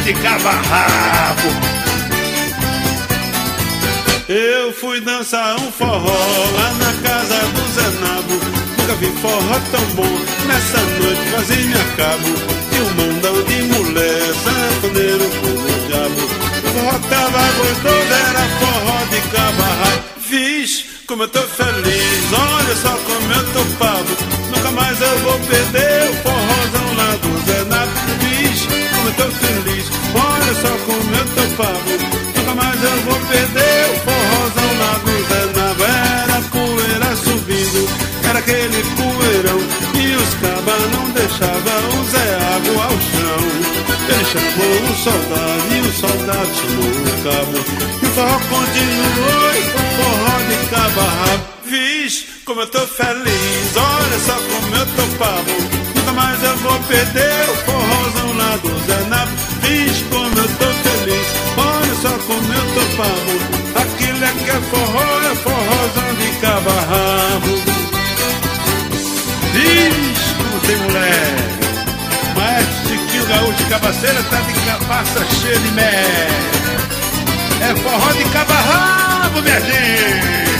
de cabo a rabo. Eu fui dançar um forró lá na casa do Zé Nabo. Nunca vi forró tão bom, nessa noite quase me acabo. E um mondão de mulher, sanfoneiro como o diabo. O forró tava gostoso, era forró de cabo a rabo. Vixe, como eu tô feliz, olha só como eu tô pavo. Nunca mais eu vou perder o forrozão lá do Zé Nabo. Vixe, como eu tô feliz, olha só como eu tô pavo. Nunca mais eu vou perder o forrozão lá do Zé Nabo. Era poeira subindo, era aquele poeirão, e os cabas não deixavam o Zé Água ao chão. Ele chamou o soldado e o soldado chamou o cabo. E o forró continuou e foi forró de cabo a rabo. Vixe, como eu tô feliz, olha só como eu tô pavo. Nunca mais eu vou perder o forrozão lá do Zé Nabo. Vixe, como eu tô feliz, olha só como eu tô pavo. Aquilo é que é forrozão de cabo a rabo. Vixe, como tem mulher. Maestro Chiquinho Gaúcho de Cabaceira tá de cabaça cheia de mé. É forró de cabo a rabo, minha gente.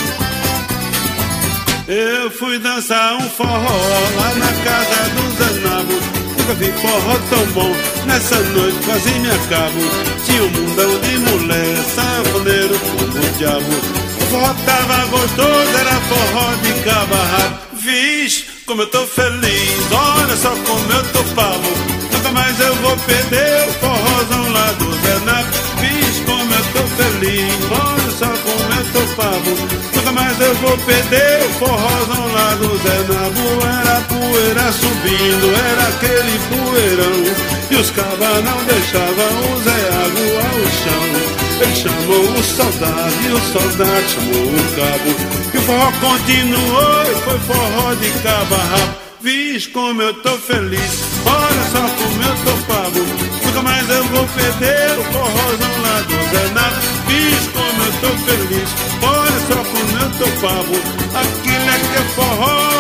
Eu fui dançar um forró lá na casa do Zé Nabo. Nunca vi forró tão bom, nessa noite quase me acabo. Tinha um mundão de mulher, sanfoneiro como o diabo. O forró tava gostoso, era forró de cabo a rabo. Vixe, como eu tô feliz, olha só como eu tô pavo. Nunca mais eu vou perder o forrozão lá do Zé Nabo. Vixe, como eu tô feliz, olha só como eu tô pavo. Nunca mais eu vou perder o forrozão lá do Zé Nabo. Era poeira subindo, era aquele poeirão, e os cabas não deixavam o Zé Água ao chão. Ele chamou o soldado e o soldado chamou o cabo. E o forró continuou e foi forró de cabo a rabo. Vixe, como eu tô feliz, olha só como eu tô pavo. Nunca mais eu vou perder o forrozão lá do Zé Nabo. Vixe, como eu tô feliz, olha só como eu tô pavo. Aquilo é que é forró